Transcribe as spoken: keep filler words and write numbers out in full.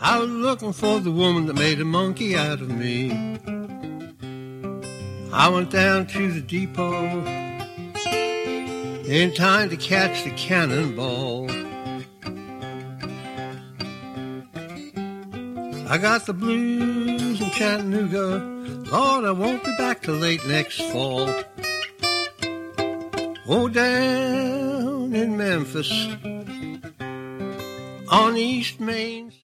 I was looking for the woman that made a monkey out of me. I went down to the depot in time to catch the cannonball. I got the blues in Chattanooga. Lord, I won't be back till late next fall. Oh, down in Memphis on East Main.